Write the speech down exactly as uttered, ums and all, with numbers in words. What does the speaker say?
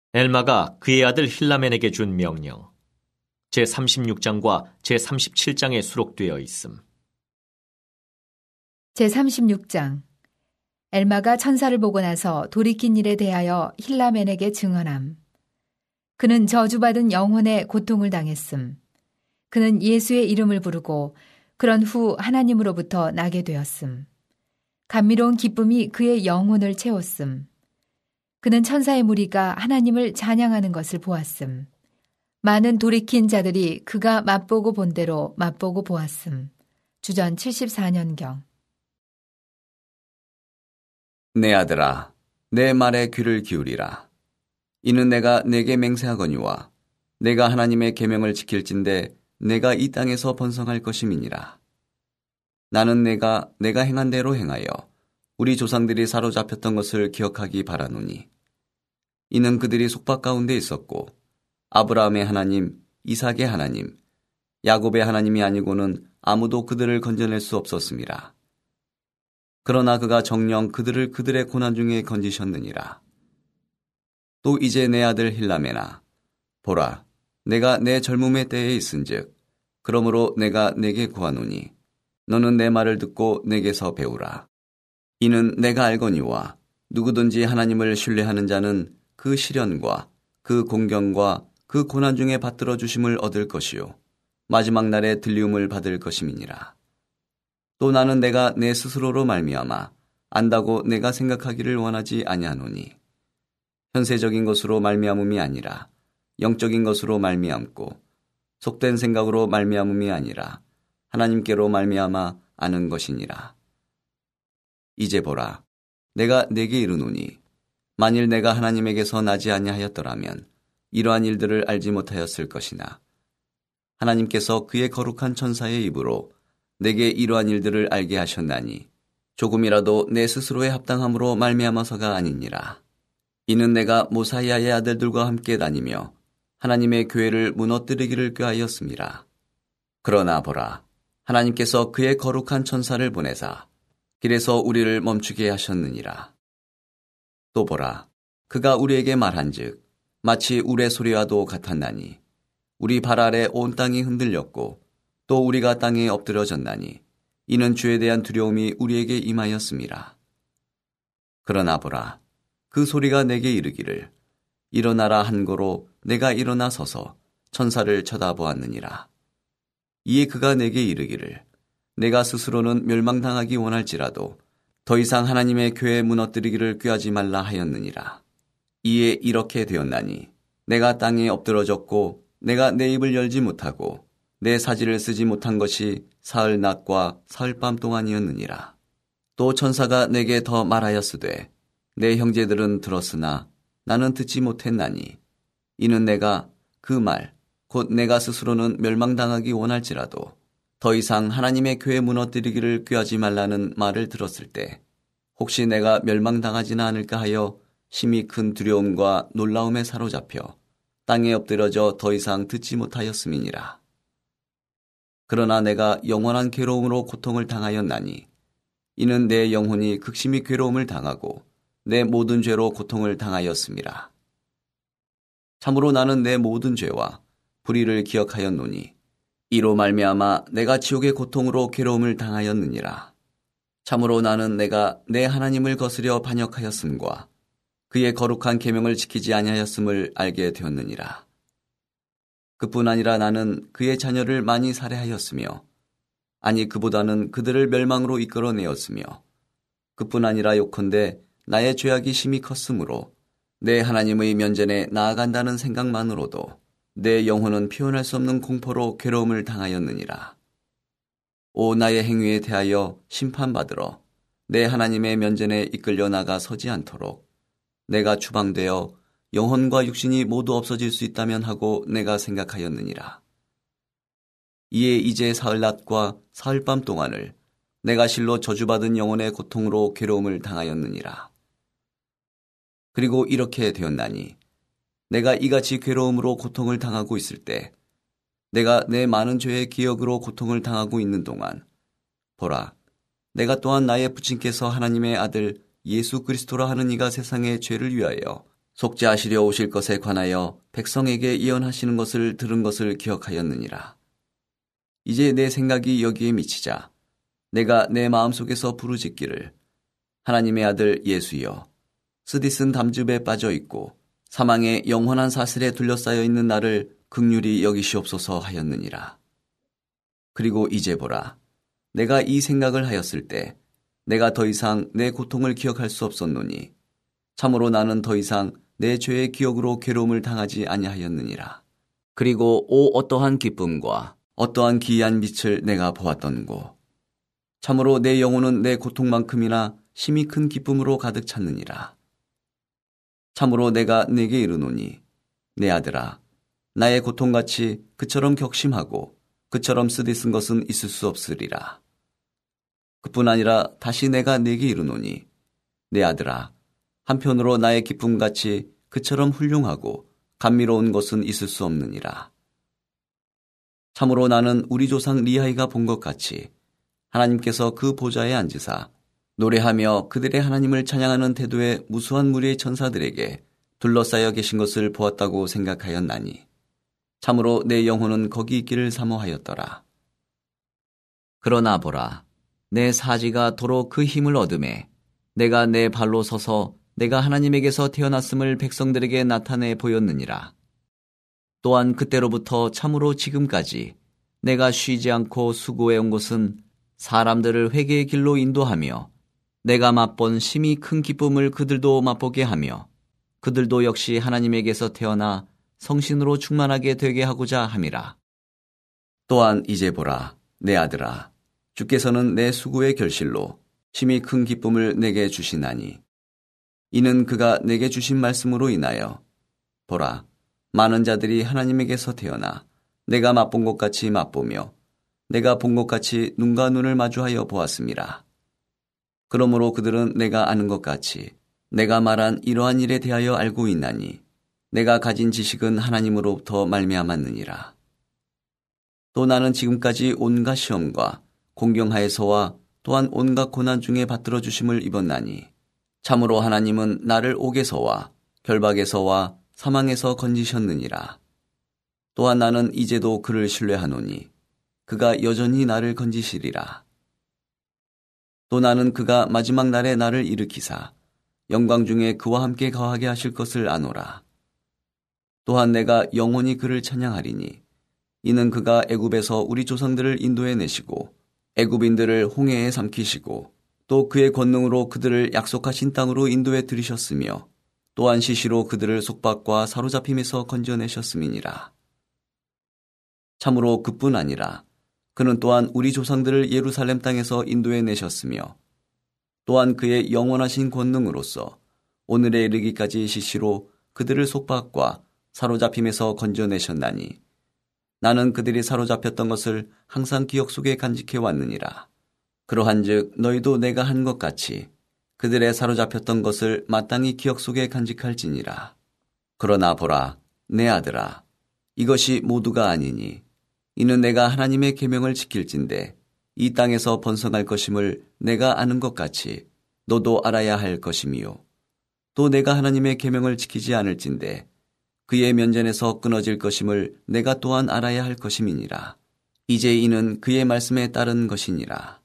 엘마가 그의 아들 힐라멘에게 준 명령 제삼십육 장과 제삼십칠 장에 수록되어 있음. 제삼십육 장. 엘마가 천사를 보고 나서 돌이킨 일에 대하여 힐라멘에게 증언함. 그는 저주받은 영혼의 고통을 당했음. 그는 예수의 이름을 부르고 그런 후 하나님으로부터 나게 되었음. 감미로운 기쁨이 그의 영혼을 채웠음. 그는 천사의 무리가 하나님을 찬양하는 것을 보았음. 많은 돌이킨 자들이 그가 맛보고 본 대로 맛보고 보았음. 주전 칠십사 년경. 내 아들아, 내 말에 귀를 기울이라. 이는 내가 내게 맹세하거니와 내가 하나님의 계명을 지킬진대 내가 이 땅에서 번성할 것임이니라. 나는 내가 내가 행한 대로 행하여 우리 조상들이 사로잡혔던 것을 기억하기 바라노니 이는 그들이 속박 가운데 있었고 아브라함의 하나님, 이삭의 하나님, 야곱의 하나님이 아니고는 아무도 그들을 건져낼 수 없었음이라. 그러나 그가 정녕 그들을 그들의 고난 중에 건지셨느니라. 또 이제 내 아들 힐라메나, 보라, 내가 내 젊음의 때에 있은즉 그러므로 내가 내게 구하노니 너는 내 말을 듣고 내게서 배우라. 이는 내가 알거니와 누구든지 하나님을 신뢰하는 자는 그 시련과 그 공경과 그 고난 중에 받들어 주심을 얻을 것이요 마지막 날에 들리움을 받을 것임이니라. 또 나는 내가 내 스스로로 말미암아 안다고 내가 생각하기를 원하지 아니하노니 현세적인 것으로 말미암음이 아니라 영적인 것으로 말미암고 속된 생각으로 말미암음이 아니라 하나님께로 말미암아 아는 것이니라. 이제 보라, 내가 내게 이르노니 만일 내가 하나님에게서 나지 아니하였더라면 이러한 일들을 알지 못하였을 것이나 하나님께서 그의 거룩한 천사의 입으로 내게 이러한 일들을 알게 하셨나니 조금이라도 내 스스로의 합당함으로 말미암아서가 아니니라. 이는 내가 모사이아의 아들들과 함께 다니며 하나님의 교회를 무너뜨리기를 꾀하였음이라. 그러나 보라, 하나님께서 그의 거룩한 천사를 보내사 길에서 우리를 멈추게 하셨느니라. 또 보라, 그가 우리에게 말한즉 마치 우레 소리와도 같았나니 우리 발 아래 온 땅이 흔들렸고 또 우리가 땅에 엎드려졌나니 이는 주에 대한 두려움이 우리에게 임하였음이라. 그러나 보라, 그 소리가 내게 이르기를 일어나라 한 거로 내가 일어나 서서 천사를 쳐다보았느니라. 이에 그가 내게 이르기를 내가 스스로는 멸망당하기 원할지라도 더 이상 하나님의 교회 무너뜨리기를 꾀하지 말라 하였느니라. 이에 이렇게 되었나니 내가 땅에 엎드러졌고 내가 내 입을 열지 못하고 내 사지를 쓰지 못한 것이 사흘 낮과 사흘 밤 동안이었느니라. 또 천사가 내게 더 말하였으되 내 형제들은 들었으나 나는 듣지 못했나니 이는 내가 그 말 곧 내가 스스로는 멸망당하기 원할지라도 더 이상 하나님의 교회 무너뜨리기를 꾀하지 말라는 말을 들었을 때 혹시 내가 멸망당하지는 않을까 하여 심히 큰 두려움과 놀라움에 사로잡혀 땅에 엎드려져 더 이상 듣지 못하였음이니라. 그러나 내가 영원한 괴로움으로 고통을 당하였나니 이는 내 영혼이 극심히 괴로움을 당하고 내 모든 죄로 고통을 당하였음이라. 참으로 나는 내 모든 죄와 불의를 기억하였노니 이로 말미암아 내가 지옥의 고통으로 괴로움을 당하였느니라. 참으로 나는 내가 내 하나님을 거스려 반역하였음과 그의 거룩한 계명을 지키지 아니하였음을 알게 되었느니라. 그뿐 아니라 나는 그의 자녀를 많이 살해하였으며 아니 그보다는 그들을 멸망으로 이끌어내었으며 그뿐 아니라 요컨대 나의 죄악이 심히 컸으므로 내 하나님의 면전에 나아간다는 생각만으로도 내 영혼은 표현할 수 없는 공포로 괴로움을 당하였느니라. 오 나의 행위에 대하여 심판받으러 내 하나님의 면전에 이끌려 나가 서지 않도록 내가 추방되어 영혼과 육신이 모두 없어질 수 있다면 하고 내가 생각하였느니라. 이에 이제 사흘낮과 사흘밤 동안을 내가 실로 저주받은 영혼의 고통으로 괴로움을 당하였느니라. 그리고 이렇게 되었나니 내가 이같이 괴로움으로 고통을 당하고 있을 때 내가 내 많은 죄의 기억으로 고통을 당하고 있는 동안 보라, 내가 또한 나의 부친께서 하나님의 아들 예수 그리스도라 하는 이가 세상의 죄를 위하여 속죄하시려 오실 것에 관하여 백성에게 예언하시는 것을 들은 것을 기억하였느니라. 이제 내 생각이 여기에 미치자 내가 내 마음속에서 부르짖기를 하나님의 아들 예수여, 스디슨 담즙에 빠져 있고 사망의 영원한 사슬에 둘러싸여 있는 나를 긍휼히 여기시옵소서 하였느니라. 그리고 이제 보라, 내가 이 생각을 하였을 때 내가 더 이상 내 고통을 기억할 수 없었노니 참으로 나는 더 이상 내 죄의 기억으로 괴로움을 당하지 아니하였느니라. 그리고 오 어떠한 기쁨과 어떠한 기이한 빛을 내가 보았던고. 참으로 내 영혼은 내 고통만큼이나 심히 큰 기쁨으로 가득 찼느니라. 참으로 내가 내게 이르노니 내 아들아, 나의 고통같이 그처럼 격심하고 그처럼 쓰디쓴 것은 있을 수 없으리라. 그뿐 아니라 다시 내가 내게 이르노니 내 아들아, 한편으로 나의 기쁨같이 그처럼 훌륭하고 감미로운 것은 있을 수 없느니라. 참으로 나는 우리 조상 리하이가 본 것 같이 하나님께서 그 보좌에 앉으사 노래하며 그들의 하나님을 찬양하는 태도의 무수한 무리의 천사들에게 둘러싸여 계신 것을 보았다고 생각하였나니 참으로 내 영혼은 거기 있기를 사모하였더라. 그러나 보라, 내 사지가 도로 그 힘을 얻음에 내가 내 발로 서서 내가 하나님에게서 태어났음을 백성들에게 나타내 보였느니라. 또한 그때로부터 참으로 지금까지 내가 쉬지 않고 수고해온 것은 사람들을 회개의 길로 인도하며 내가 맛본 심히 큰 기쁨을 그들도 맛보게 하며 그들도 역시 하나님에게서 태어나 성신으로 충만하게 되게 하고자 함이라. 또한 이제 보라, 내 아들아, 주께서는 내 수고의 결실로 심히 큰 기쁨을 내게 주시나니 이는 그가 내게 주신 말씀으로 인하여 보라, 많은 자들이 하나님에게서 태어나 내가 맛본 것 같이 맛보며 내가 본 것 같이 눈과 눈을 마주하여 보았음이라. 그러므로 그들은 내가 아는 것 같이 내가 말한 이러한 일에 대하여 알고 있나니 내가 가진 지식은 하나님으로부터 말미암았느니라. 또 나는 지금까지 온갖 시험과 공경하에서와 또한 온갖 고난 중에 받들어 주심을 입었나니 참으로 하나님은 나를 옥에서와 결박에서와 사망에서 건지셨느니라. 또한 나는 이제도 그를 신뢰하노니 그가 여전히 나를 건지시리라. 또 나는 그가 마지막 날에 나를 일으키사 영광 중에 그와 함께 거하게 하실 것을 아노라. 또한 내가 영원히 그를 찬양하리니 이는 그가 애굽에서 우리 조상들을 인도해 내시고 애굽인들을 홍해에 삼키시고 또 그의 권능으로 그들을 약속하신 땅으로 인도해 들이셨으며 또한 시시로 그들을 속박과 사로잡힘에서 건져내셨음이니라. 참으로 그뿐 아니라 그는 또한 우리 조상들을 예루살렘 땅에서 인도해 내셨으며 또한 그의 영원하신 권능으로서 오늘에 이르기까지 시시로 그들을 속박과 사로잡힘에서 건져내셨나니 나는 그들이 사로잡혔던 것을 항상 기억 속에 간직해 왔느니라. 그러한즉 너희도 내가 한 것 같이 그들의 사로잡혔던 것을 마땅히 기억 속에 간직할지니라. 그러나 보라, 내 아들아, 이것이 모두가 아니니 이는 내가 하나님의 계명을 지킬진대 이 땅에서 번성할 것임을 내가 아는 것 같이 너도 알아야 할 것이미요. 또 내가 하나님의 계명을 지키지 않을진대 그의 면전에서 끊어질 것임을 내가 또한 알아야 할 것임이니라. 이제 이는 그의 말씀에 따른 것이니라.